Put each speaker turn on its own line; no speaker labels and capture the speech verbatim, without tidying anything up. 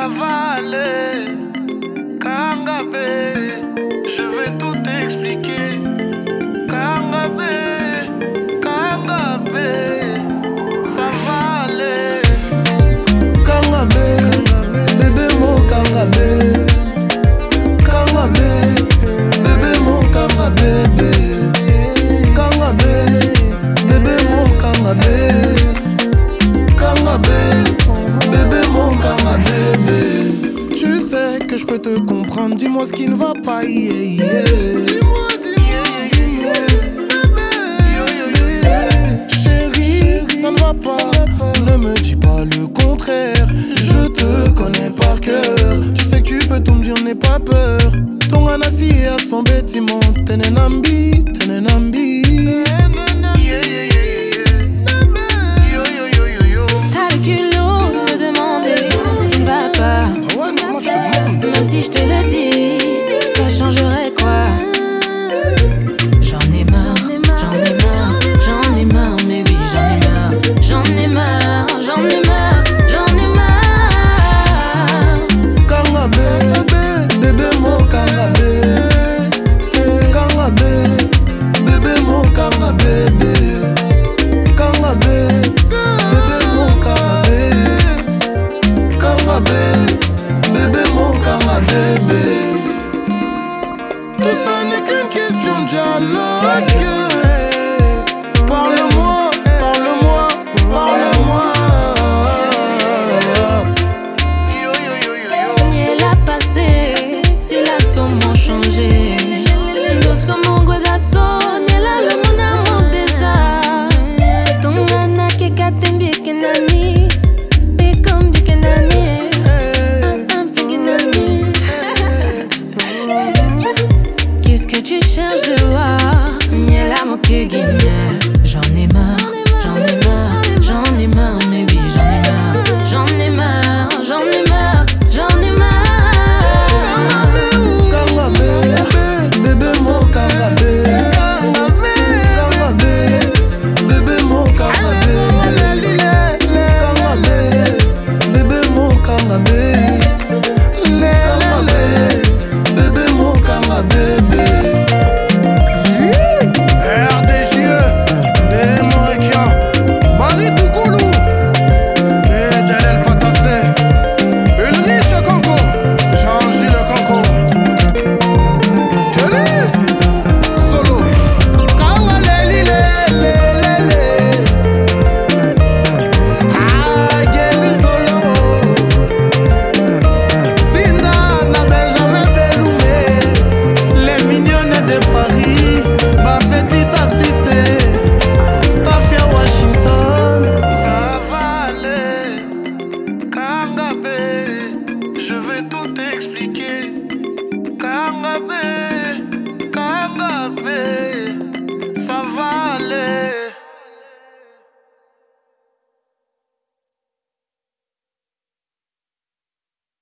ça va aller. Kangabé, je vais tout expliquer. Kangabé, Kangabé, ça va aller.
Kangabé, bébé mon Kangabé. Kangabé, bébé mon Kangabé. Kangabé, bébé mon Kangabé. Kangabé, bébé mon Kangabé. Tu sais que je peux te comprendre, dis-moi ce qui ne va pas, yeah, yeah. Dis-moi, dis-moi, dis-moi, bébé. Chérie, ça ne va pas, ne me dis pas le contraire. Je te connais par cœur, tu sais que tu peux tout me dire, n'aie pas peur. Ton anasi à son bâtiment, t'es nambi.